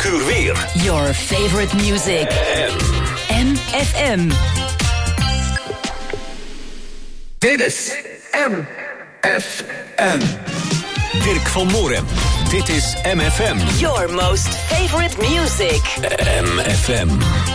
elk uur weer. Your favorite music. MFM. Dit is MFM. Dirk van Moorem. Dit is MFM. Your most favorite music. MFM.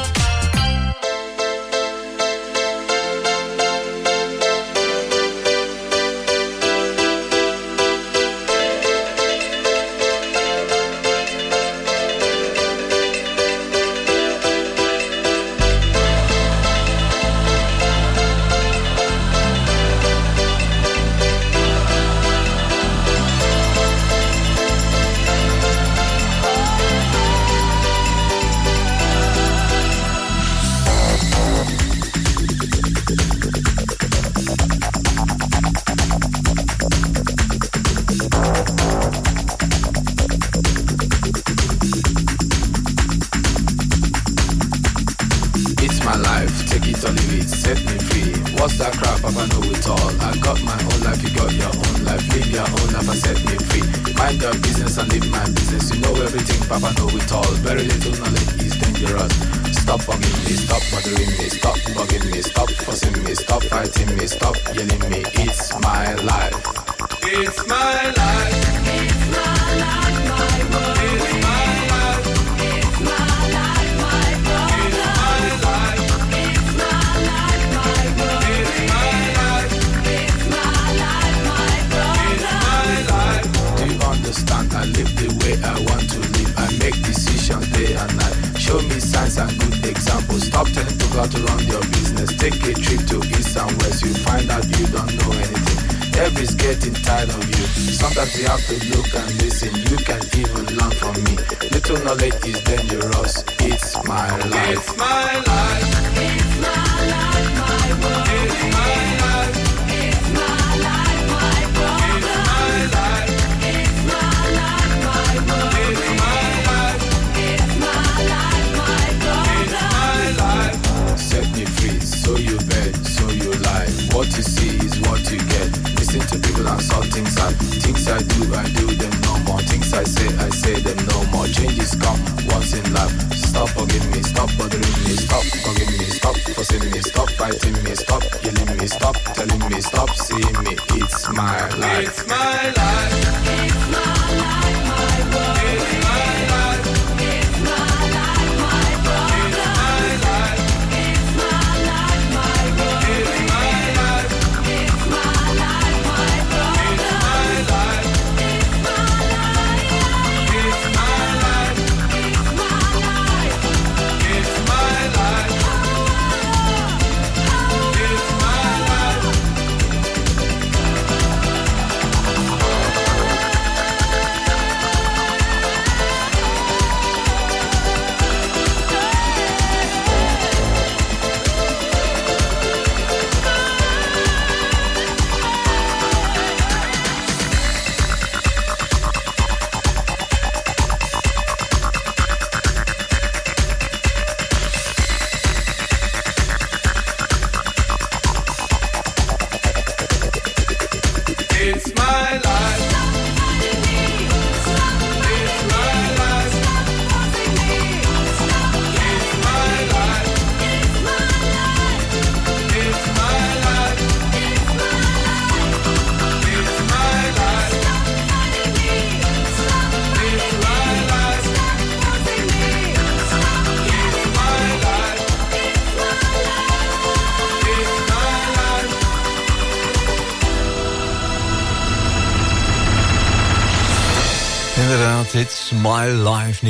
It's My Life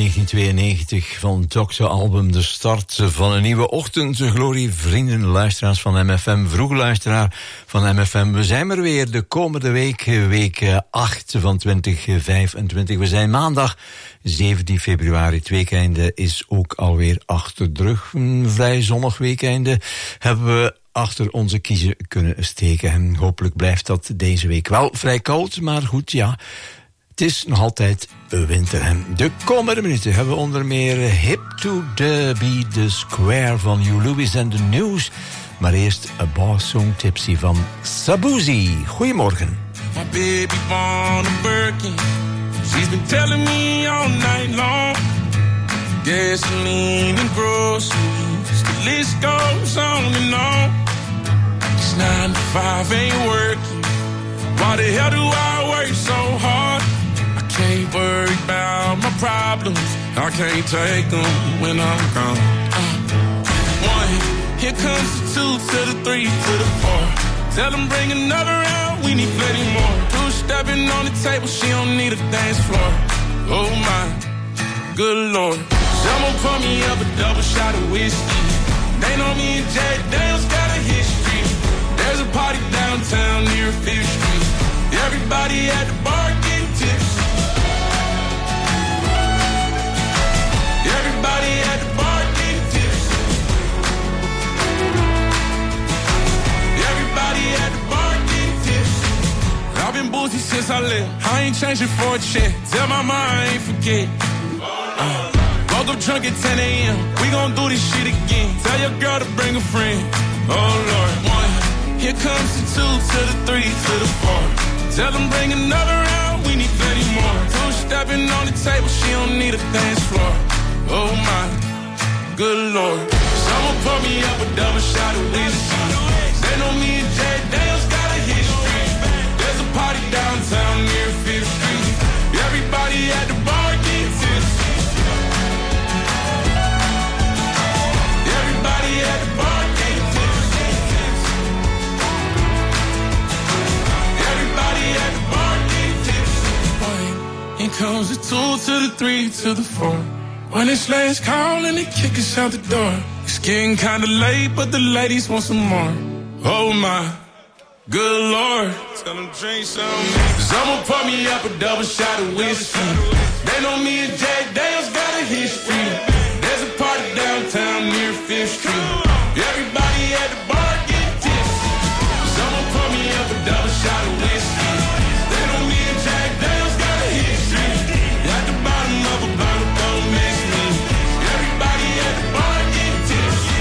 1992 van Toxo album. De start van een nieuwe ochtend. Glorie, vrienden, luisteraars van MFM, vroege luisteraar van MFM. We zijn er weer de komende week, week 8 van 2025. We zijn maandag 17 februari. Het weekende is ook alweer achter de rug. Een vrij zonnig weekende hebben we achter onze kiezen kunnen steken. En hopelijk blijft dat deze week wel vrij koud, maar goed, ja. Het is nog altijd winter. En de komende minuten hebben we onder meer Hip to the Beat, The Square van Hugh Lewis en The News. Maar eerst A Boss Song Tipsy van Shaboozey. Goedemorgen. My baby born a Birkin. She's been telling me all night long gasoline and groceries. The list goes on and on. 'Cause 9 to 5 ain't working. Why the hell do I work so hard? I can't worry about my problems. I can't take them when I'm gone. 1, here comes the 2 to the 3 to the 4. Tell them bring another round, we need plenty more. 2 stepping on the table, she don't need a dance floor. Oh my, good Lord. Someone pour me up a double shot of whiskey. They know me and Jay Daniels got a history. There's a party downtown near 5th Street. Everybody at the bar getting tipsy. Everybody at the bar getting tipsy. Everybody at the bar getting tipsy. I've been boozy since I left. I ain't changing for a check. Tell my mind I ain't forget. Woke up drunk at 10 a.m. We gon' do this shit again. Tell your girl to bring a friend. Oh Lord. 1, here comes the 2 to the 3 to the 4. Tell them bring another round, we need plenty more. 2 stepping on the table, she don't need a dance floor. Oh my, good Lord. Someone pour me up a double shot of whiskey. They know me and Jay Daniels got a history. There's a party downtown near 5th Street. Everybody at the bar getting tipsy. Everybody at the bar getting tipsy. Everybody at the bar getting tipsy. Here comes the 2 to the 3 to the 4. When it's last call and they kick us out the door. It's getting kinda late, but the ladies want some more. Oh my, good Lord. Tell them drink some. Someone pour me up a double shot of whiskey. They know me and Jay Daniels got a history. There's a party downtown near 5th Street. Everybody at the bar getting tipsy. Someone pour me up a double shot of whiskey. They know me and Jay Daniels got a history. At the bottom of a bottle, don't miss me. Everybody at the bar getting tipsy.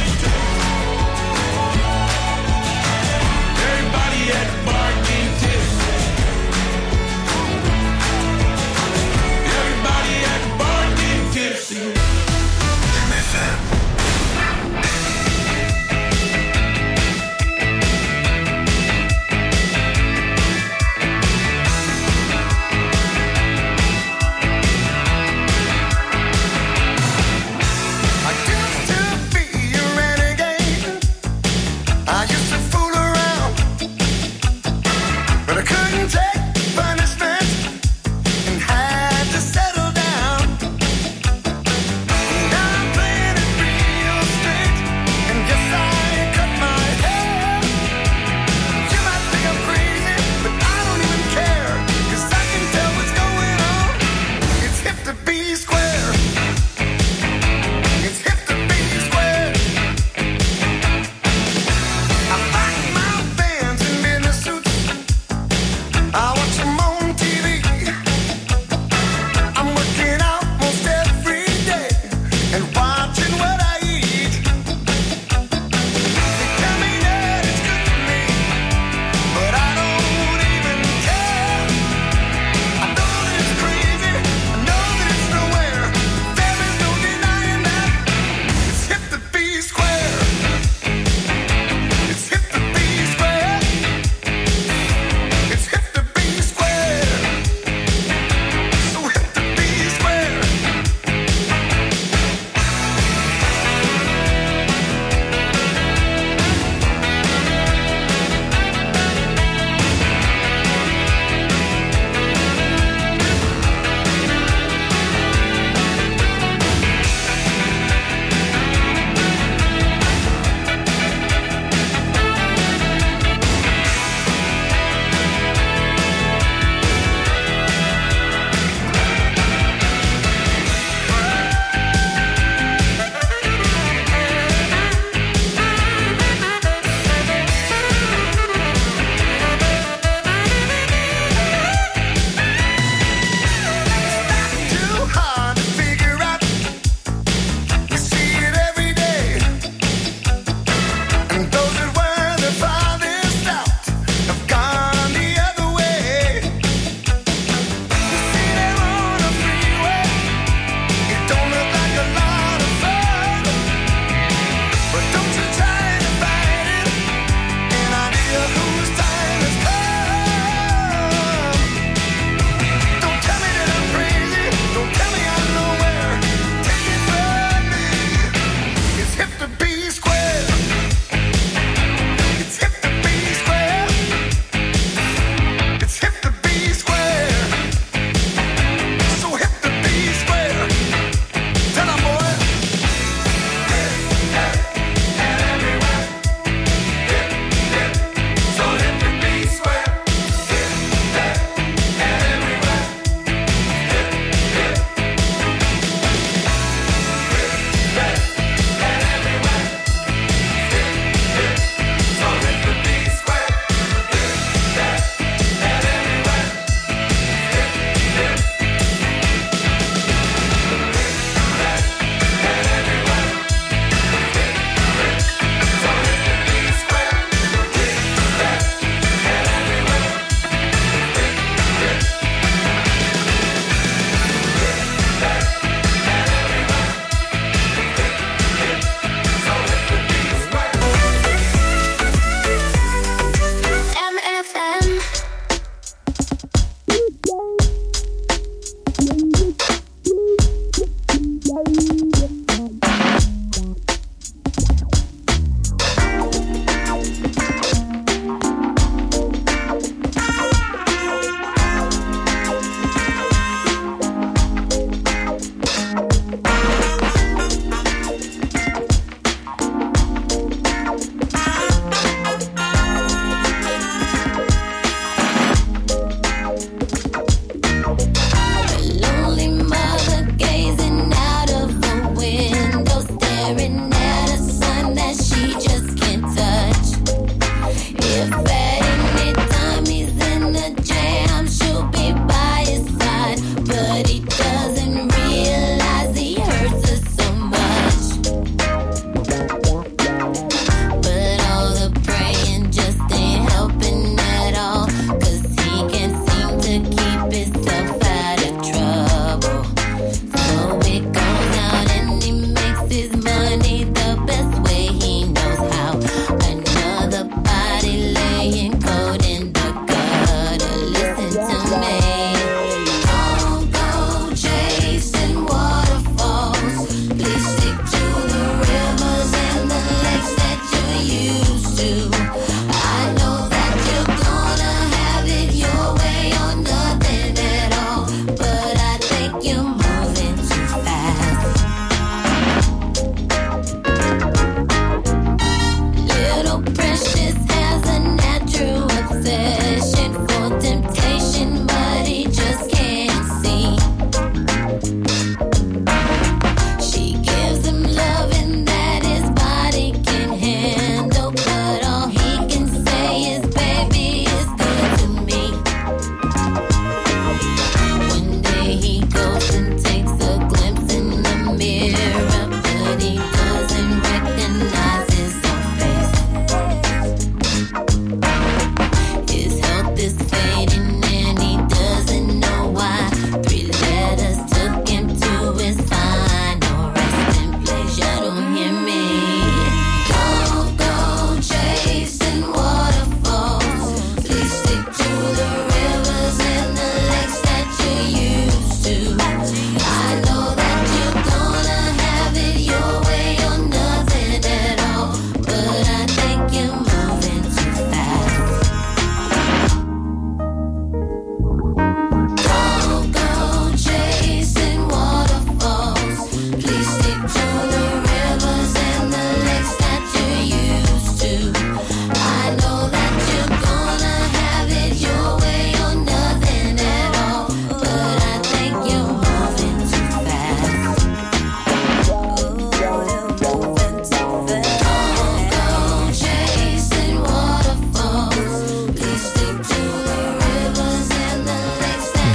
Everybody at the bar getting tipsy. Everybody at the bar getting tipsy. MFM.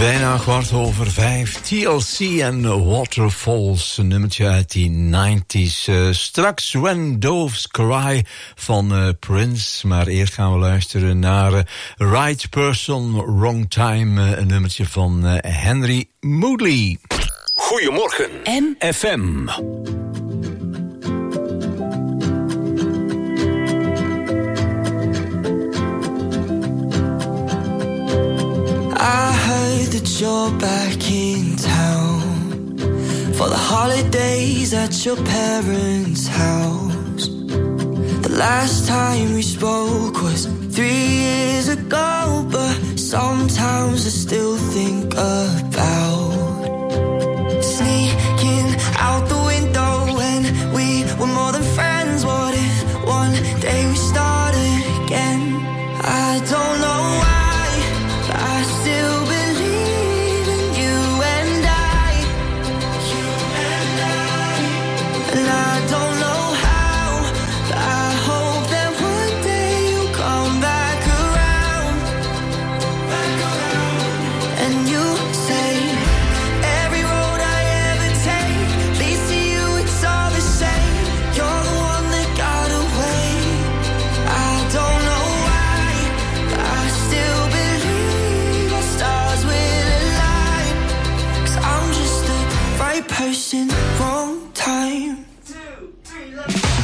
Bijna 5:15. TLC en Waterfalls, een nummertje uit die 90s. Straks When Doves Cry van Prince. Maar eerst gaan we luisteren naar Right Person, Wrong Time. Een nummertje van Henry Moodley. Goedemorgen, FM. I heard that you're back in town for the holidays at your parents' house. The last time we spoke was 3 years ago, but sometimes I still think about sneaking out the window when we were more than friends. What if one day we started again? I don't know why, I still believe in you and I. And I don't know how, but I hope that one day you'll come back around. And you say every road I ever take leads to you, it's all the same. You're the one that got away. I don't know why, but I still believe our stars will align. 'Cause I'm just the right person, wrong time. 2, 3, let's go.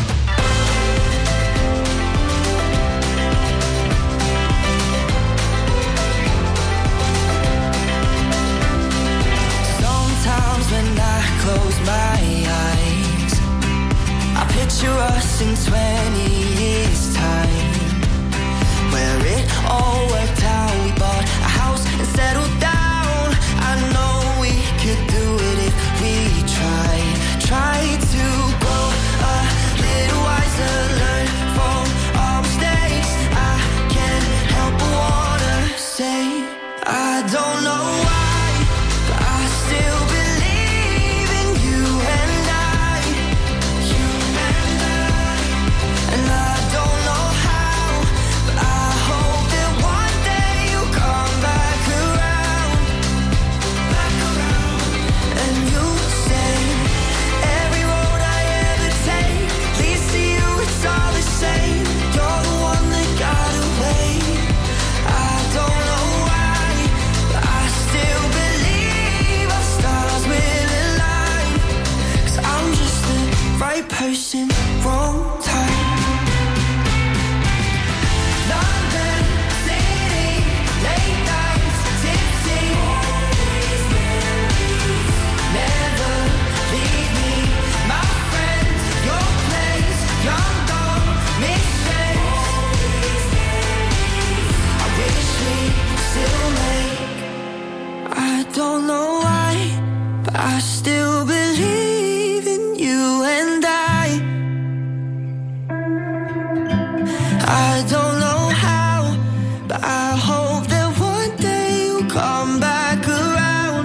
Sometimes when I close my eyes, I picture us in 20 years' time, where it all worked out. We bought a house and settled down. I know we could do it if we tried. Try to grow a little wiser, learn from our mistakes. I can't help but wanna say I don't know why, but I still believe in you and I. And I don't know how, but I hope that one day you'll come back around. And you say every road I ever take leads to you, it's all the same. You're the one that got away. I don't know why, but I still believe our stars will align. 'Cause I'm just the right person, wrong time. London City, late nights, tipsy. Never leave me, my friend, your place, young dog, mistakes. I wish we still make. I don't know why, but I still believe in you and I. I don't know how, but I hope that one day you'll come back around.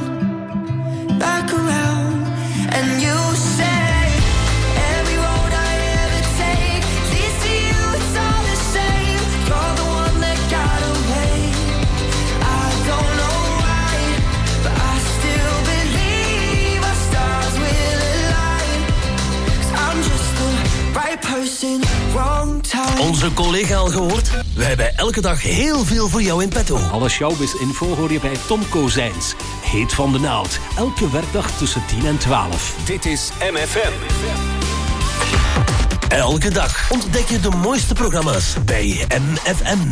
And you say every road I ever take leads to you, it's all the same. You're the one that got away. I don't know why, but I still believe our stars will align. 'Cause I'm just the right person, wrong time. Onze collega al gehoord? Wij hebben elke dag heel veel voor jou in petto. Alle showbiz-info hoor je bij Tom Kozijns. Heet van de naald. Elke werkdag tussen 10 en 12. Dit is MFM. Elke dag ontdek je de mooiste programma's bij MFM.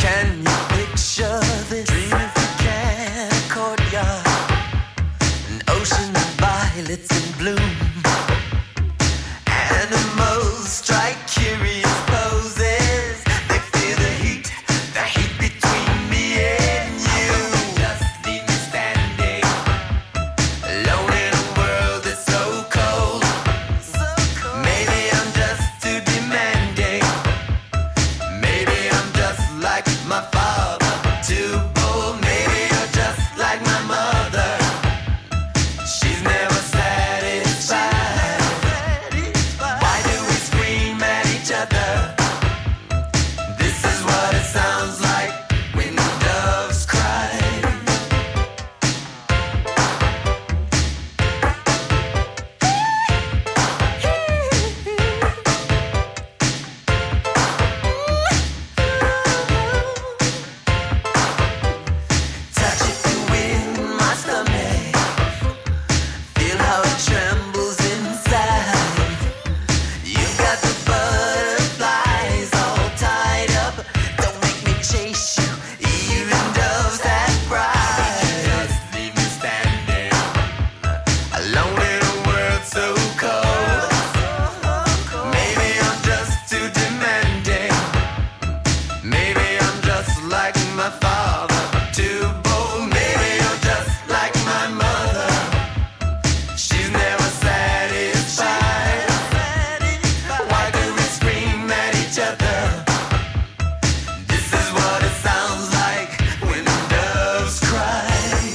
Picture this dream if you can, a courtyard, an violets in bloom. Animals strike curious poses. They feel the heat between me and you. Just leave me standing alone in a world that's so cold. Maybe I'm just too demanding. Maybe I'm just like my father, too bold. Maybe you're just like my mother. She's never satisfied. Why do we scream at each other? This is what it sounds like when doves cry. Touch it in my stomach. Feel how it trembles inside. You've got the butterflies all tied up. Don't make me chase you, even doves that pride. Just leave me standing alone in a world so cold. Maybe I'm just too demanding. Maybe I'm just like my father, too bold. Maybe you're just like my mother. She's never satisfied. Why do we scream at each other? This is what it sounds like when doves cry.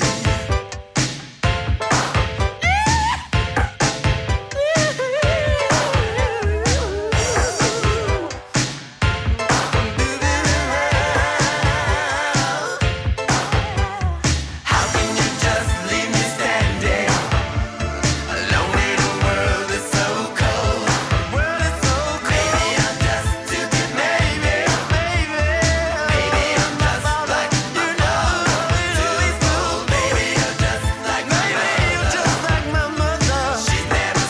How can you just leave me standing alone in a world that's so cold? Maybe I'm just too demanding. Maybe I'm just like my father, too bold. Maybe you're just like my mother. She's never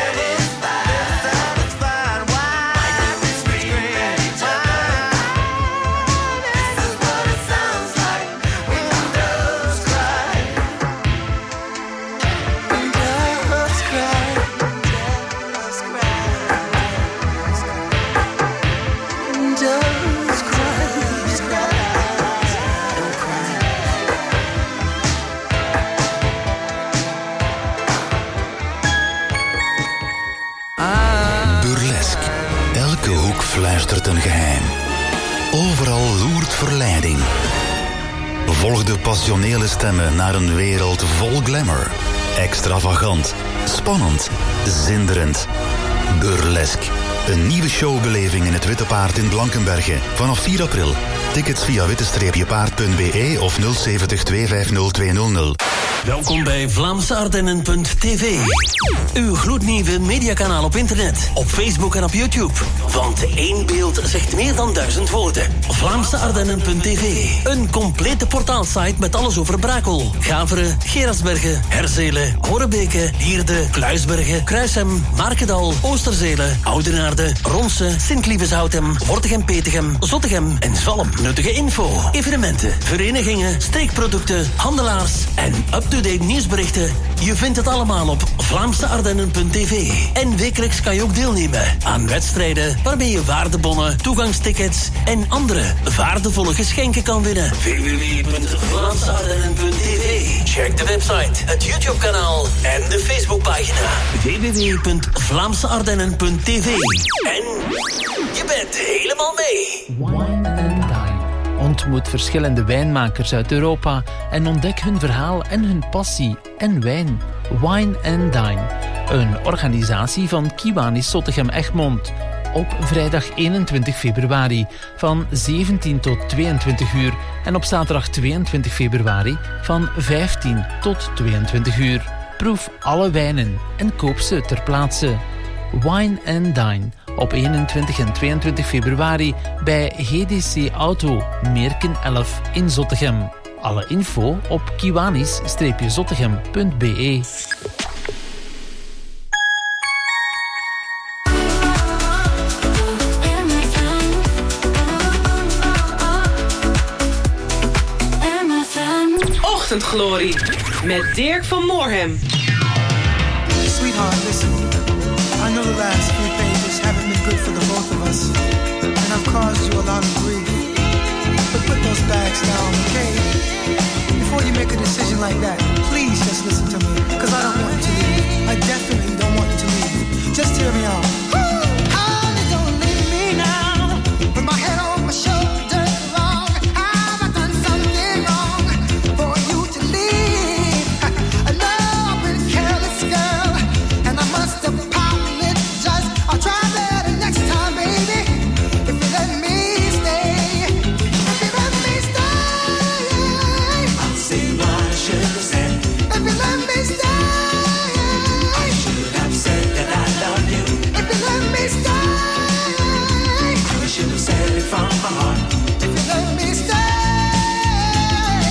satisfied. Why do we scream at each other? This is what it sounds like when doves cry. Doves cry. Doves cry. Doves cry. Don't cry. Burlesque. Elke hoek fluistert een geheim. Overal loert verleiding. Volg de passionele stemmen naar een wereld vol glamour. Extravagant, spannend, zinderend. Burlesque. Een nieuwe showbeleving in het Witte Paard in Blankenberge. Vanaf 4 april. Tickets via witte-paard.be of 070 250 200. Welkom bij VlaamseArdennen.tv. Uw gloednieuwe mediakanaal op internet, op Facebook en op YouTube. Want één beeld zegt meer dan 1000 woorden. VlaamseArdennen.tv. Een complete portaalsite met alles over Brakel, Gaveren, Gerardsbergen, Herzelen, Horebeke, Lierde, Kluisbergen, Kruishem, Markedal, Oosterzelen, Oudenaarde, Ronse, Sint-Lieveshoutem, Wortegem-Petegem, Zottegem en Zalm. Nuttige info, evenementen, verenigingen, streekproducten, handelaars en up-to-date nieuwsberichten. Je vindt het allemaal op VlaamseArdennen.tv. En wekelijks kan je ook deelnemen aan wedstrijden waarmee je waardebonnen, toegangstickets en andere waardevolle geschenken kan winnen. www.VlaamseArdennen.tv. Check de website, het YouTube-kanaal en de Facebookpagina. www.VlaamseArdennen.tv. En je bent helemaal mee. Wine and Dine. Ontmoet verschillende wijnmakers uit Europa en ontdek hun verhaal en hun passie en wijn. Wine and Dine. Een organisatie van Kiwanis Zottegem-Egmond. Op vrijdag 21 februari van 17 tot 22 uur en op zaterdag 22 februari van 15 tot 22 uur. Proef alle wijnen en koop ze ter plaatse. Wine and Dine op 21 en 22 februari bij GDC Auto, Meerken 11 in Zottegem. Alle info op kiwanis-zottegem.be. Ochtendglorie met Dirk van Moorhem. Sweetheart, listen. I know the last few pages haven't been good for the both of us, and I've caused you a lot of grief. But put those bags down, okay? Before you make a decision like that, please just listen to me, because I don't want you to leave. I definitely don't want you to leave. Just hear me out. Honey, don't leave me now. Put my head on my shoulder, wrong. Have I done something wrong for you to leave? I know I've been a careless girl, and I must apologize. I'll try better next time, baby. If you let me stay, if you let me stay, I'll see what I should have said. If you let me stay, I should have said that I love you. If you let me stay, I should have said it from my heart. If you let me stay,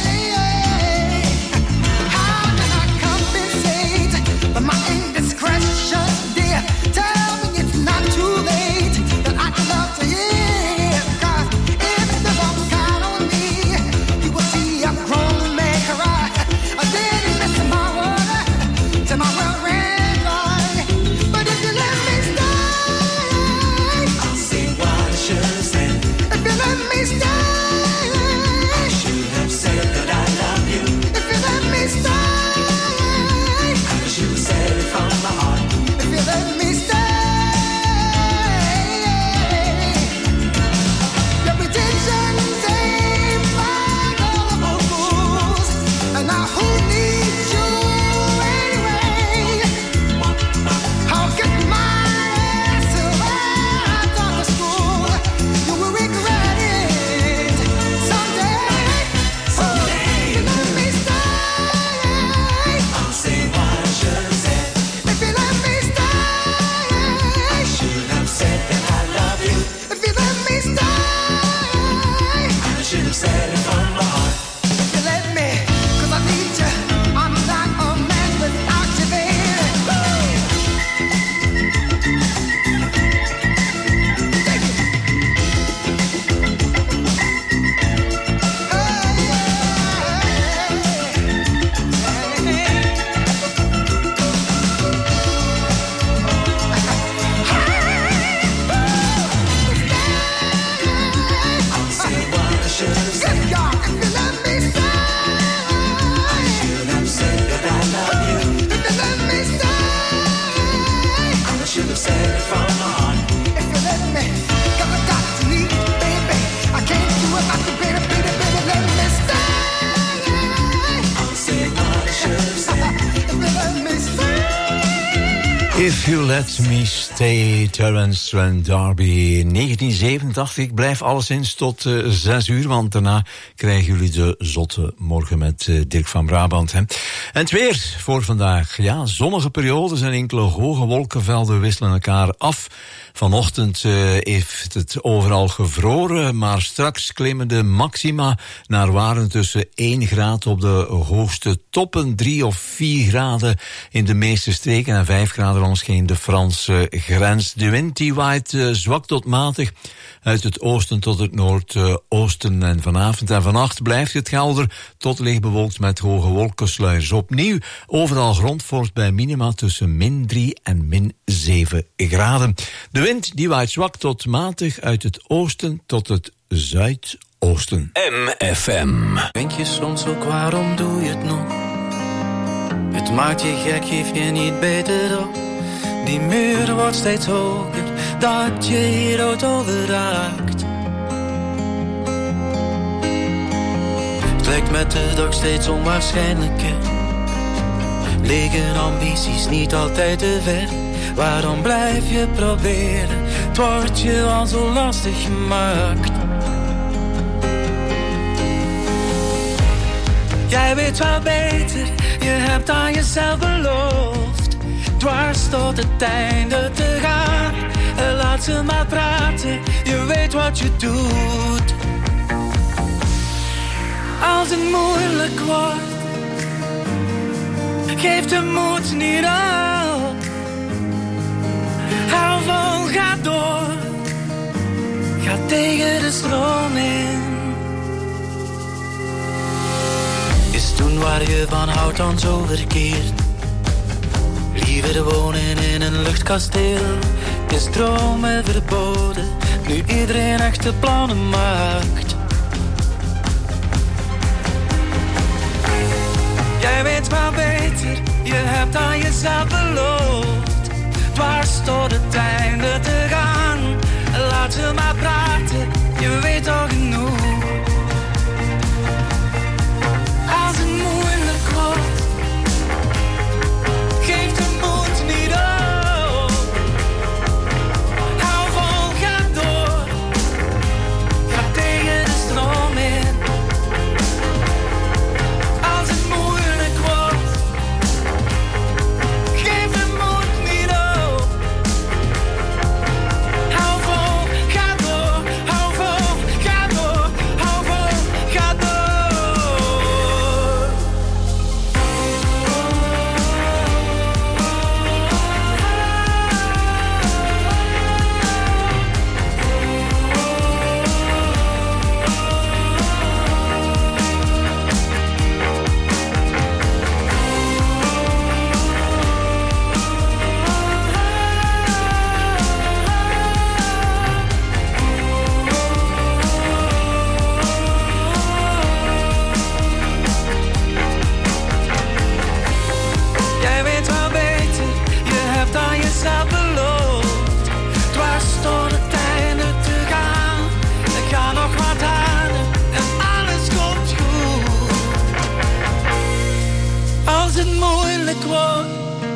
how can I compensate for my indiscretion, dear? Tell me it's not too late, that I can love to hear. 'Cause if the wrong count on me, you will see a grown man cry. I didn't miss my word till my world ran dry. But if you let me stay, I'll see what I should have said. If you let me stay, I should have said that I love you. If you let me stay, I should have said it from my heart. If you let me stay, your pretensions ain't final fools, and now who needs you anyway? I'll get my ass where I got to school. You will regret it someday. Someday, if you let me stay, I'll say what I should have said. If you let me stay, I should have said that I love you. If you let me stay, I should have said it from my heart. If you let me, 'cause I need you. I'm not a man without you, baby. Take it. I'll say what I should have said. Good God, if you let me stay, I should have said that I love you. If you let me stay, I should have said it from my heart. If you let me, 'cause I got to leave, baby. I can't do it like you, baby, baby, baby. Let me stay. I'll say what I should have said. If you let me stay. If You Let Me Stay, Terence Trent D'Arby, 1987. Ik blijf alleszins tot 6 uur, want daarna krijgen jullie de zotte morgen met Dirk van Brabant. Hè. En het weer voor vandaag. Ja, zonnige periodes en enkele hoge wolkenvelden wisselen elkaar af. Vanochtend heeft het overal gevroren, maar straks klimmen de maxima naar waarden tussen 1 graad op de hoogste toppen, 3 of 4 graden in de meeste streken en 5 graden langs de Franse grens. De wind die waait zwak tot matig uit het oosten tot het noordoosten. En vanavond en vannacht blijft het helder tot licht bewolkt met hoge wolkensluiers. Opnieuw overal grondvorst bij minima tussen -3 en -7 graden. De wind die waait zwak tot matig uit het oosten tot het zuidoosten. MFM. Denk je soms ook waarom doe je het nog? Het maakt je gek, geef je niet beter op. Die muur wordt steeds hoger, dat je hier rood over raakt. Het lijkt met de dag steeds onwaarschijnlijker. Liggen ambities niet altijd te ver? Waarom blijf je proberen? Het wordt je al zo lastig gemaakt. Jij weet wel beter, je hebt aan jezelf beloofd dwars tot het einde te gaan. Laat ze maar praten, je weet wat je doet. Als het moeilijk wordt, geef de moed niet op. Hou vol, ga door, ga tegen de stroom in. Is toen waar je van houdt dan zo verkeerd? Liever wonen in een luchtkasteel, is dromen verboden, nu iedereen echte plannen maakt. Jij weet wel beter, je hebt aan jezelf beloofd, dwars tot het einde te gaan. Laat ze maar praten, je weet al genoeg. Als het moeilijk wordt, geef de moed niet op. Hou vol, ga door, ga tegen de stroom in. Als het moeilijk wordt, geef de moed niet op. Hou vol, ga door, hou vol, ga door, hou vol, ga door. Jij weet wel beter, je hebt aan jezelf beloofd, dwars door het einde te gaan. Er gaan nog wat harder en alles komt goed. Als het moeilijk wordt,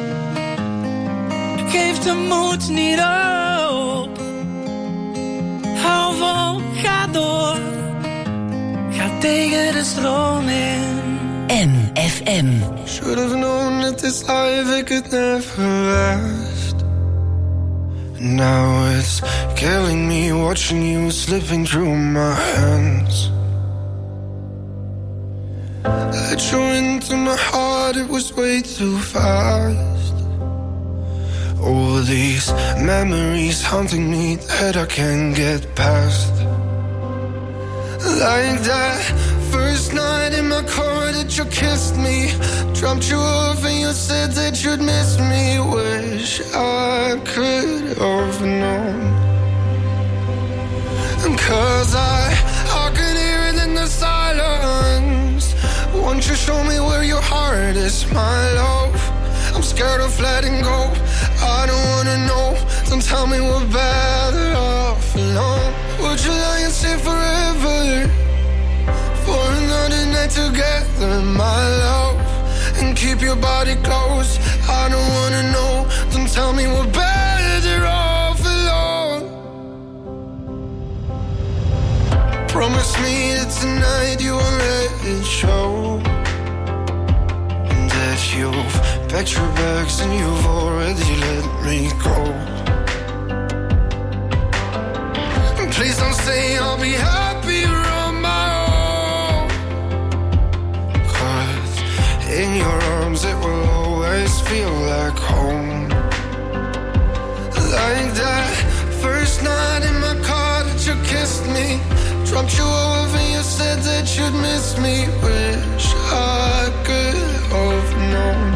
geef de moed niet op. Hou vol, ga door, ga tegen de stroom in. MFM. Should have known that this life it could never last. Now it's killing me watching you slipping through my hands. Let you into my heart, it was way too fast. All these memories haunting me that I can't get past. Like that first night in my car that you kissed me, dropped you off and you said that you'd miss me. Wish I could have known. And 'cause I can hear it in the silence. Won't you show me where your heart is, my love? I'm scared of letting go, I don't wanna know. Don't tell me we're better off alone. Would you lie and stay forever? For another night together, my love, and keep your body close. I don't wanna know. Don't tell me we're better off alone. Promise me that tonight you won't let it show, and that you've packed your bags and you've already let me go. And please don't say I'll be happier on my own, 'cause in your arms it will always feel like home. Like that first night in my car that you kissed me, dropped you off and you said that you'd miss me. Wish I could have known.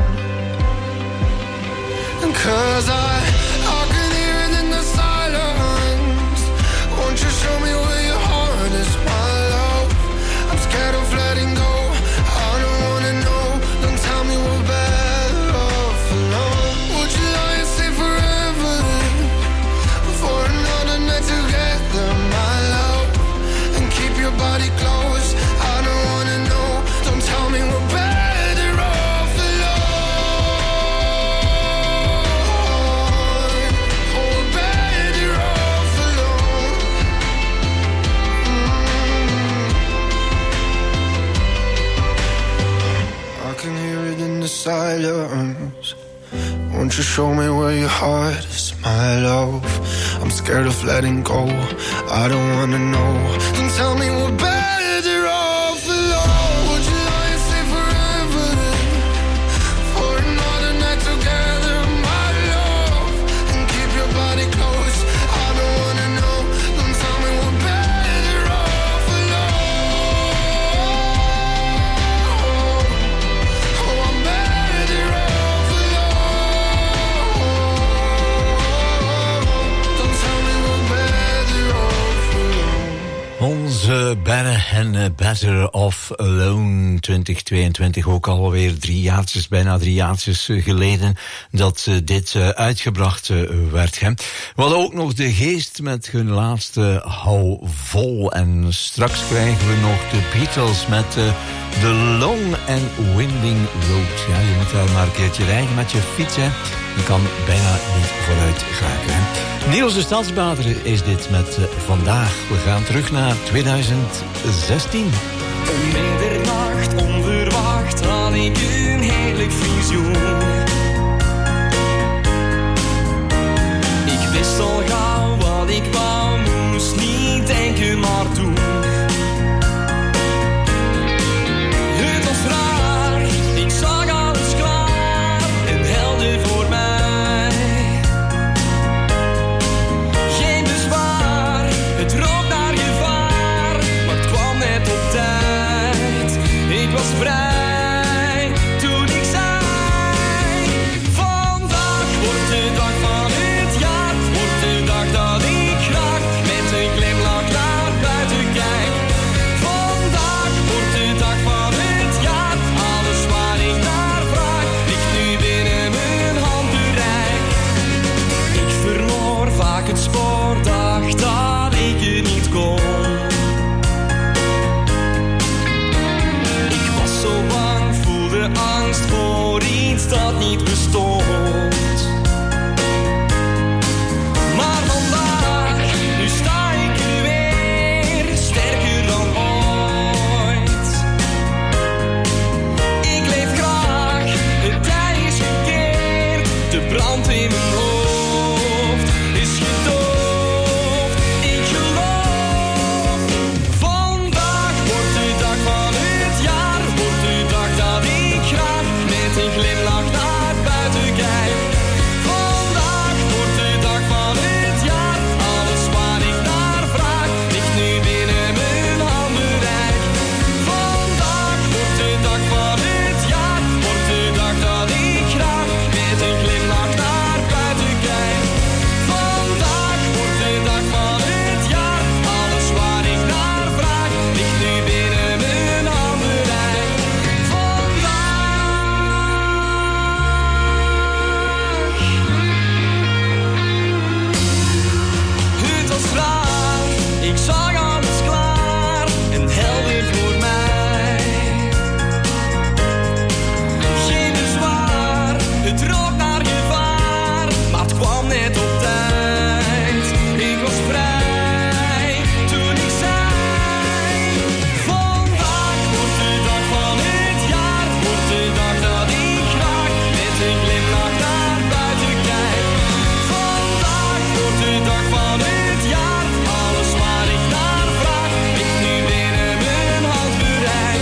And 'cause I can hear it in the silence. Won't you show me where your heart is, my love? I'm scared of letting go, I don't wanna know. Don't tell me we're better off alone. Would you lie and stay forever? For another night together, my love, and keep your body close. I don't wanna know. Don't tell me we're better off alone. Oh, we're better off alone. I can hear it in the silence. Won't you show me where your heart is, my love? I'm scared of letting go, I don't wanna know. Don't tell me we're better off alone. Would you lie and stay forever? For another night together, my love, and keep your body close. I don't wanna know. Don't tell me we're better off alone. Oh, I'm better off alone. Better and Better Off Alone 2022. Ook alweer 3 jaartjes, bijna 3 jaartjes geleden dat dit uitgebracht werd. Hè. We hadden ook nog de Geest met hun laatste Hou Vol. En straks krijgen we nog de Beatles met The Long and Winding Road. Ja, je moet daar maar een keertje rijden met je fiets, hè. Je kan bijna niet vooruit geraken. Hè. Niels de Stadsbader is dit met Vandaag. We gaan terug naar 2016. Om middernacht onverwacht had ik een heerlijk visioen. Ik wist al gauw wat ik wou, moest niet denken maar doen. Het was raar, ik zag alles klaar en helder voor mij. Geen bezwaar, het rook naar gevaar, maar het kwam net op tijd. Ik was vrij toen ik zei: vandaag wordt de dag van het jaar, wordt de dag dat ik graag met een glimlach naar buiten kijk. Vandaag wordt de dag van het jaar, alles waar ik naar vraag ligt nu binnen mijn handbereik. Ik verloor vaak het spoor, dacht dat ik het niet kon. Ik was zo bang, voelde angst voor iets dat niet bestond. Maar vandaag, nu sta ik er weer, sterker dan ooit. Ik leef graag, het tij is gekeerd, de brand in mijn hoofd is gedoofd. Ik geloof, vandaag wordt de dag van het jaar, wordt de dag dat ik graag met een glimlach naar buiten kijk. Vandaag wordt de dag van het jaar, alles waar ik naar vraag ligt nu binnen mijn handbereik. Vandaag wordt de dag van het jaar, wordt de dag dat ik graag met een glimlach naar buiten kijk. Vandaag wordt de dag van het jaar, alles waar ik naar vraag ligt nu binnen mijn handbereik. Het was raar, ik zag alles klaar en helder voor mij. Geen bezwaar, het rook naar gevaar, maar het kwam net op tijd. Ik was vrij toen ik zei: vandaag wordt de dag van het jaar, wordt de dag dat ik graag met een glimlach naar buiten kijk. Vandaag wordt de dag van het jaar, alles waar ik naar vraag ligt nu binnen mijn handbereik.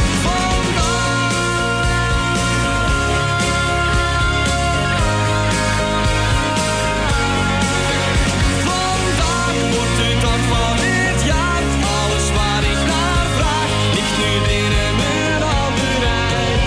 Vandaag wordt de dag van het jaar, alles waar ik naar vraag ligt nu binnen mijn handbereik.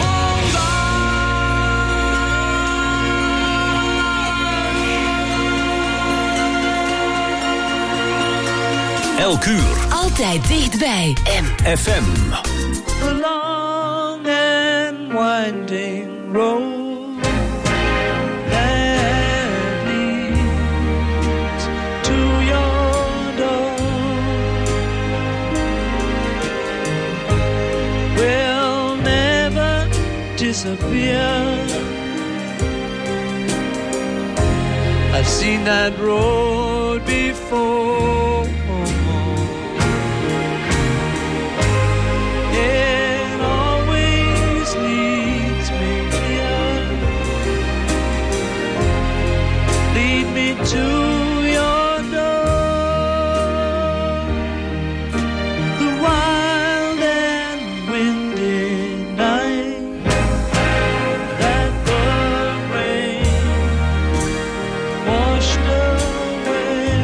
Elk uur. Altijd dichtbij. FM. The long and winding road that leads to your door will never disappear. I've seen that road before. It always leads me here. Lead me to your door. The wild and windy night that the rain washed away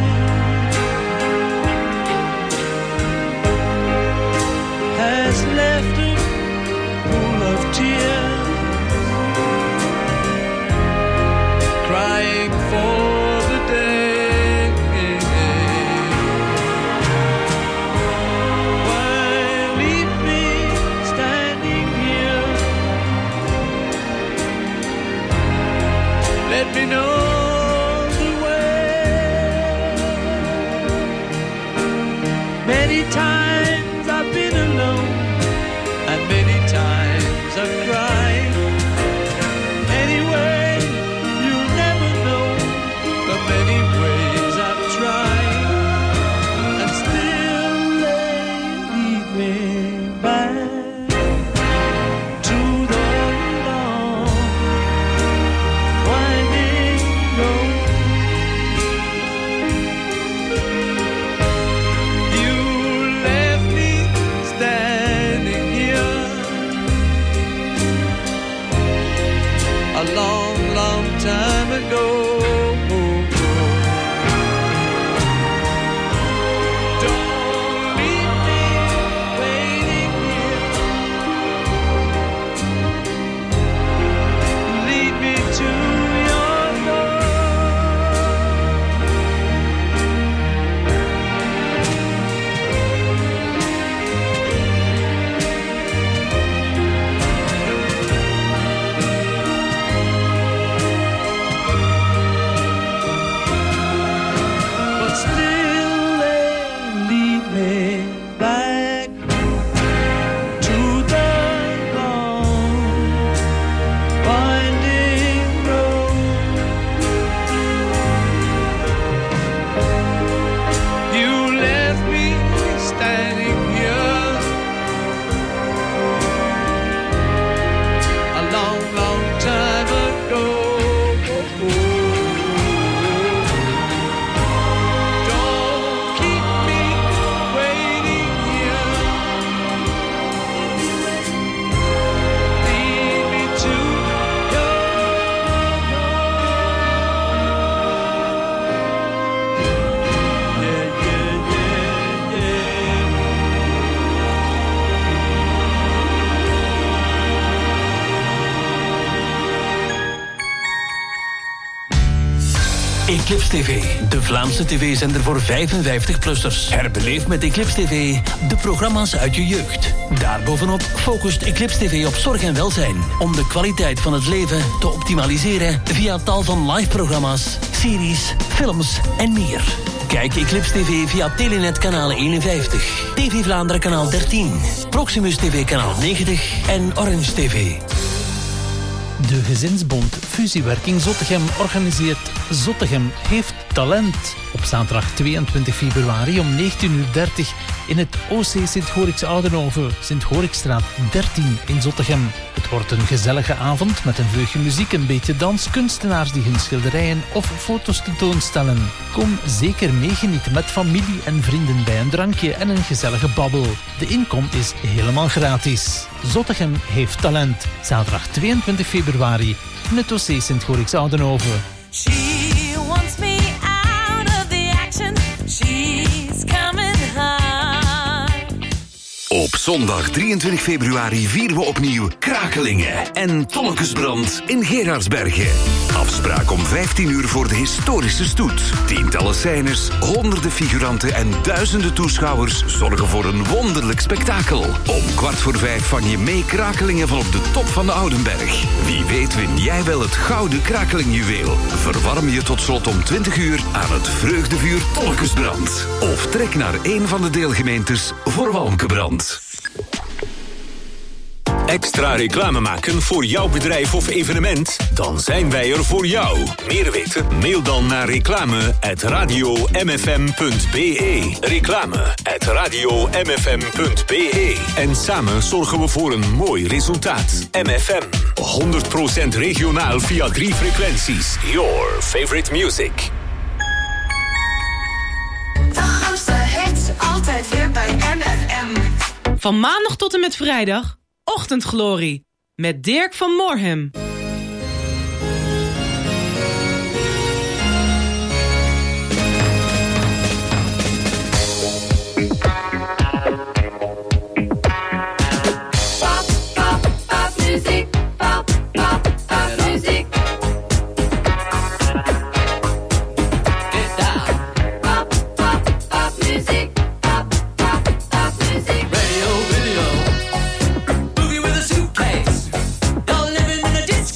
has left a pool of tears, crying for the day let me know the way. Many times I've been alone, and many times I've cried. Anyway, you'll never know the many ways I've tried, and still they lead me back to the long winding road. You left me standing here a long, long time ago. Don't leave me waiting here. Lead me to your door. But still they lead me back to the long winding road. You left me standing here a long, long time ago. Don't keep me waiting here. Lead me to your Eclipse TV, de Vlaamse tv-zender voor 55-plussers. Herbeleef met Eclipse TV de programma's uit je jeugd. Daarbovenop focust Eclipse TV op zorg en welzijn, om de kwaliteit van het leven te optimaliseren via tal van live-programma's, series, films en meer. Kijk Eclipse TV via Telenet kanaal 51, TV Vlaanderen kanaal 13, Proximus TV kanaal 90 en Orange TV. De Gezinsbond Fusiewerking Zottegem organiseert Zottegem heeft talent. Op zaterdag 22 februari om 19:30 in het OC Sint-Gorikse Oudenhoven, Sint-Gorikstraat 13 in Zottegem. Het wordt een gezellige avond met een vleugje muziek, een beetje dans, kunstenaars die hun schilderijen of foto's tentoonstellen. Kom zeker meegenieten met familie en vrienden bij een drankje en een gezellige babbel. De inkom is helemaal gratis. Zottegem heeft talent. Zaterdag 22 februari in het OC Sint-Gorikse Oudenhoven. She wants me out of the action. She's coming high. Op zondag 23 februari vieren we opnieuw Krakelingen en Tonnekesbrand in Gerardsbergen. Afspraak om 15 uur voor de historische stoet. Tientallen scènes, honderden figuranten en duizenden toeschouwers zorgen voor een wonderlijk spektakel. Om 4:15 vang je mee Krakelingen van op de top van de Oudenberg. Wie weet win jij wel het gouden Krakelingjuweel. Verwarm je tot slot om 20 uur aan het vreugdevuur Tonnekesbrand. Of trek naar een van de deelgemeentes voor Walmkebrand. Extra reclame maken voor jouw bedrijf of evenement? Dan zijn wij er voor jou. Meer weten? Mail dan naar reclame@radiomfm.be. Reclame@radiomfm.be. En samen zorgen we voor een mooi resultaat. MFM. 100% regionaal via 3 frequenties. Your favorite music. De grootste hits, altijd weer bij MFM. Van maandag tot en met vrijdag, Ochtendglorie. Met Dirk van Moorhem. Popmuziek, popmuziek. Get down. Popmuziek, popmuziek. Radio, video. Boogie with a suitcase. Y'all living in a disco.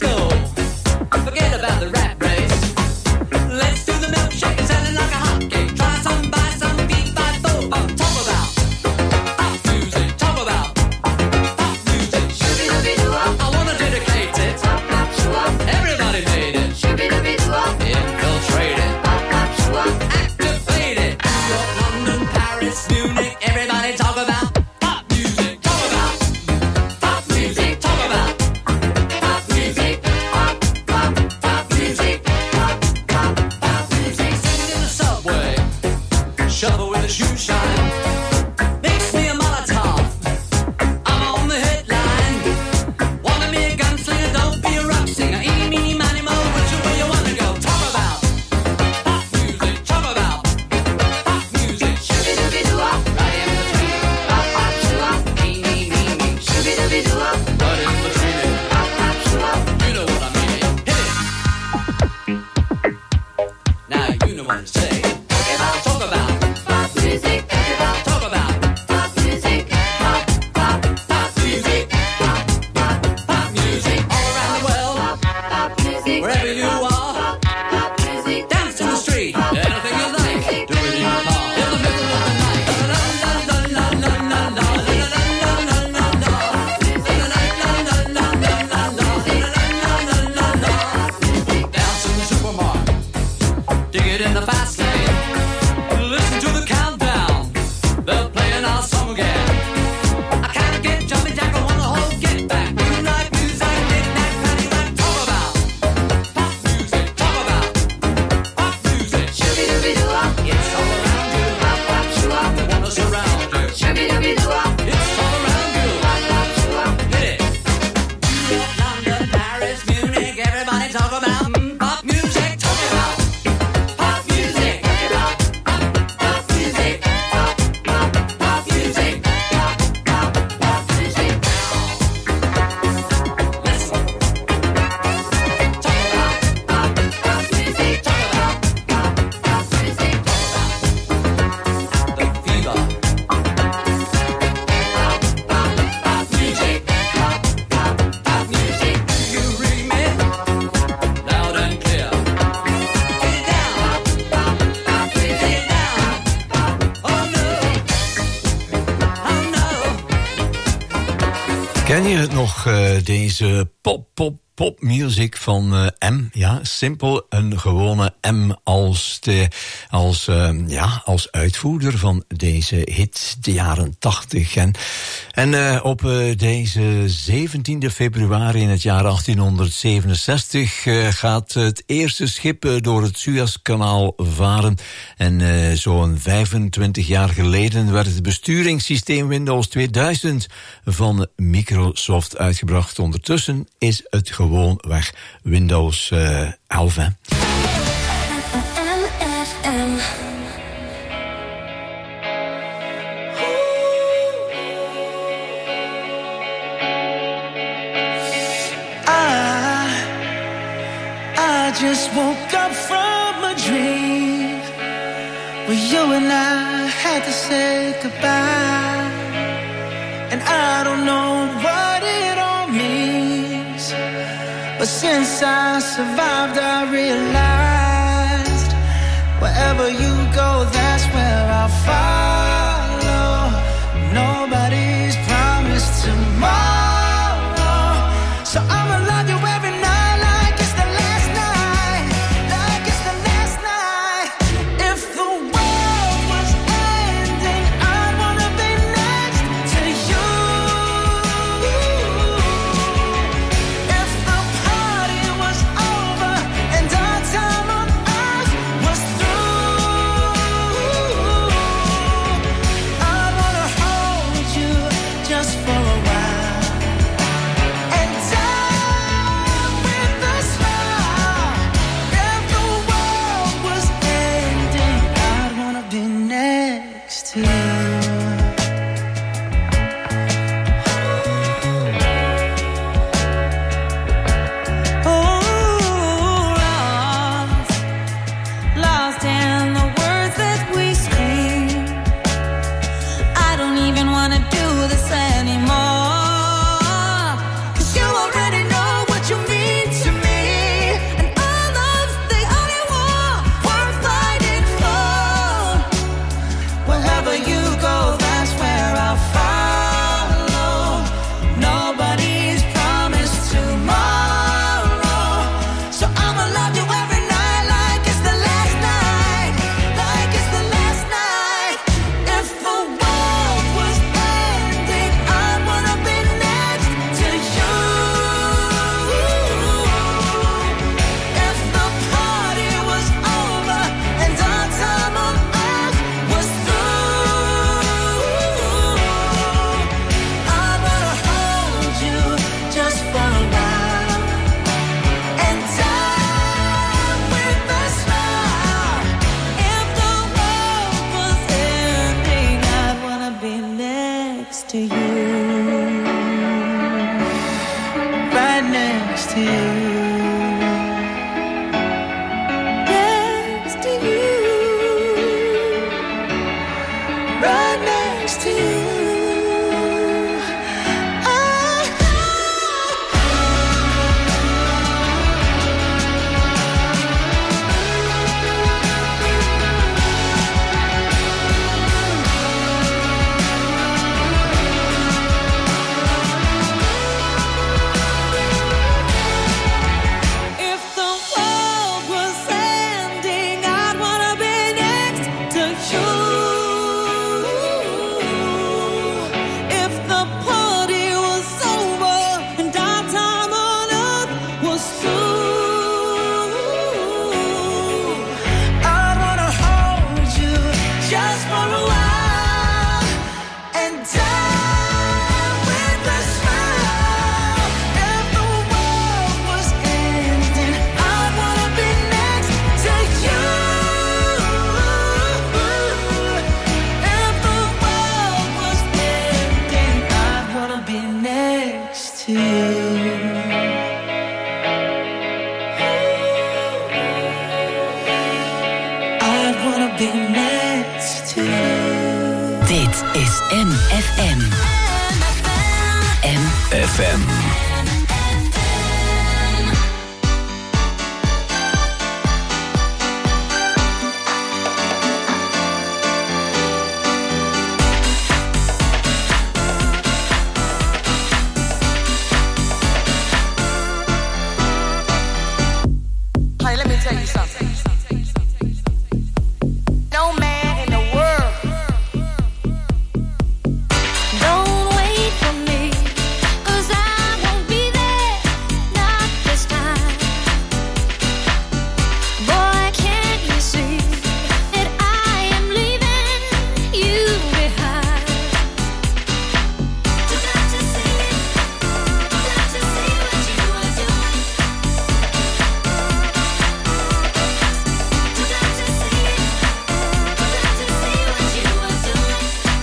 Everybody talk about pop music. Talk about pop music. Pop music. Pop music. Pop music. Listen. Talk about pop music. Talk about pop music. The fever. Pop music. Pop music. You read me loud and clear. Get it down. Get it down. Oh no. Oh no. Ken je het nog, deze popmuziek van M? Ja, simpel een gewone M als uitvoerder van deze hit de jaren 80. En op deze 17e februari in het jaar 1867 gaat het eerste schip door het Suezkanaal varen. En zo'n 25 jaar geleden werd het besturingssysteem Windows 2000 van Microsoft uitgebracht. Ondertussen is het gewoonweg Windows 11. Hè. I just woke up from a dream where you and I had to say goodbye, and I don't know what it all means, but since I survived I realized wherever you go, that's where I'll follow. Nobody's promised tomorrow, so I'ma love you every night. Just for a while. be next to you. Dit is MFM. FM. Honey, let me tell you something. No man in the world. Don't wait for me, 'cause I won't be there, not this time. Boy, can't you see that I am leaving you behind? You got to see it, you got to see what you are doing. You got to see it, you got to see what you are doing.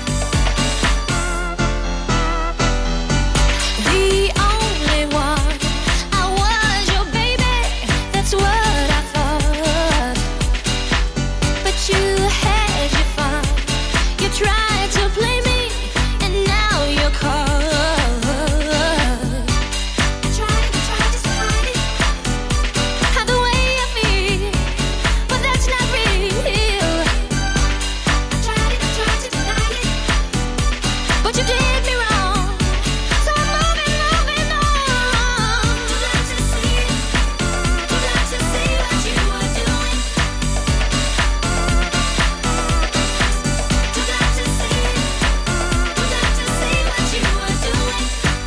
The only one I was your baby, that's what I thought. But you had your fun. You tried to play me, and now you're caught. Tried to hide it, hide the way I feel, but that's not real. Tried to deny it, but you did me wrong. So I'm moving on. You got to see it, you got to see what you are doing. You got to see it, you got to see what you are doing.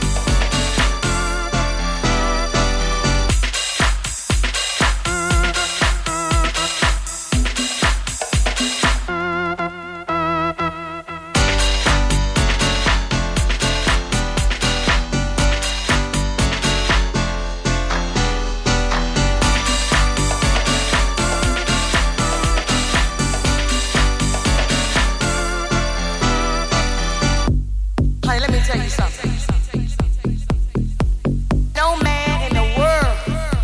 Honey, let me tell you something. No man in the world.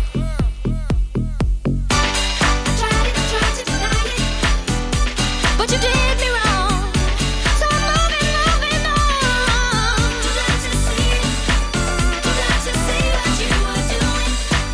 Tried to deny it, but you did me wrong. So I'm moving on. You got to see it, you got to see what you are doing.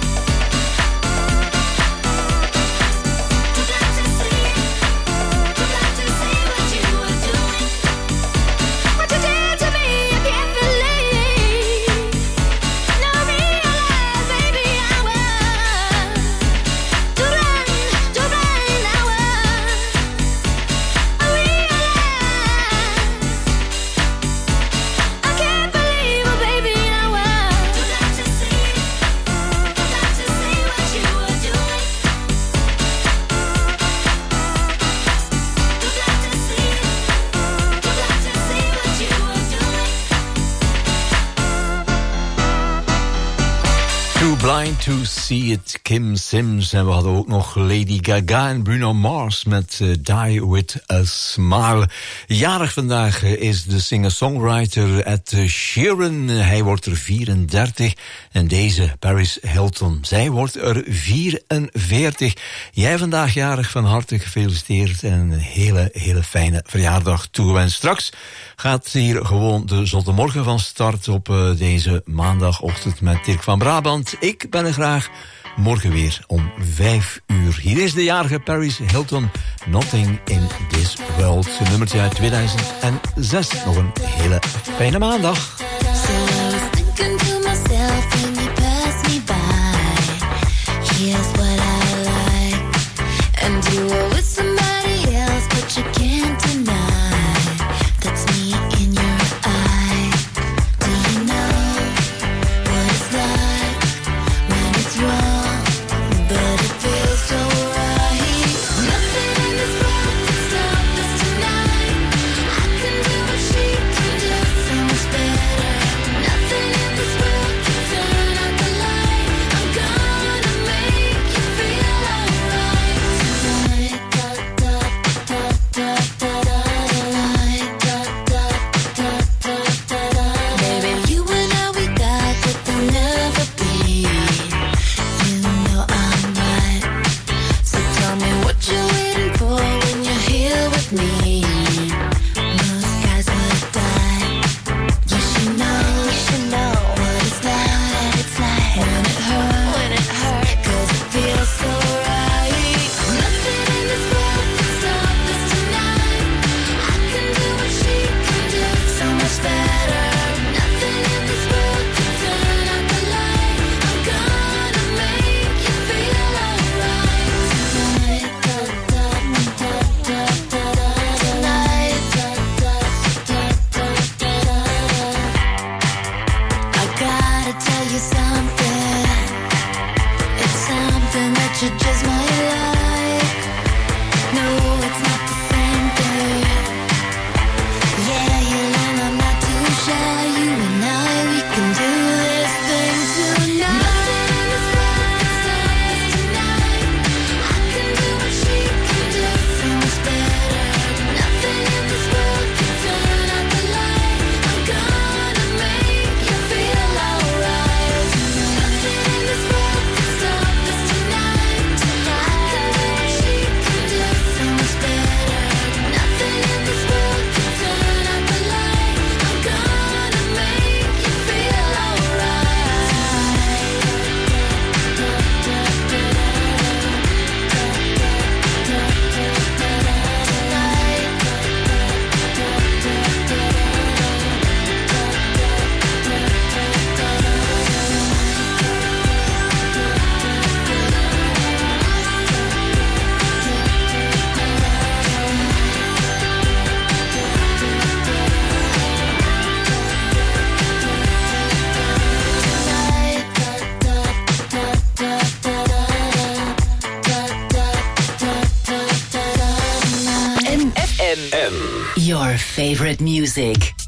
You got to see it, you got to see what you are doing. What you did to me, I can't believe. Now I realize, baby, I was too blind, I was. I realize I can't believe, oh baby, I was. You got to see it, you got to see what you are doing. You got to see it, you got to see what you are doing. Too Blind to See It, Kim Sims. En we hadden ook nog Lady Gaga en Bruno Mars met Die With A Smile. Jarig vandaag is de singer-songwriter Ed Sheeran. Hij wordt er 34. En deze, Paris Hilton, zij wordt er 44. Jij vandaag jarig, van harte gefeliciteerd. En een hele fijne verjaardag toegewenst. Straks gaat hier gewoon de Zotte Morgen van start op deze maandagochtend met Dirk van Brabant. Ik ben er graag morgen weer om 5 uur. Hier is de jarige Paris Hilton, Nothing in This World. Een nummertje uit 2006. Nog een hele fijne maandag. Thinking to myself when you pass me by, here's what I like, and you were with somebody else, but you can't deny that's me in your eye. Do you know what it's like when it's wrong, but it feels so right? Nothing in this world can stop us tonight. I can do what she can, just so much better. Nothing in this world can turn out the light. I'm gonna make you you just might like. No, it's not the same thing. Yeah, you learn I'm not too shy. You and I, we can do this thing tonight. Nothing in this world can stop us tonight. I can do what she can do so much better. Nothing in this world can turn out the light. I'm gonna make you feel alright. Nothing in this world can stop us tonight. I can do what she can do so much better. Nothing in this world can turn out the light. I'm gonna make you feel MFM. Your favorite music.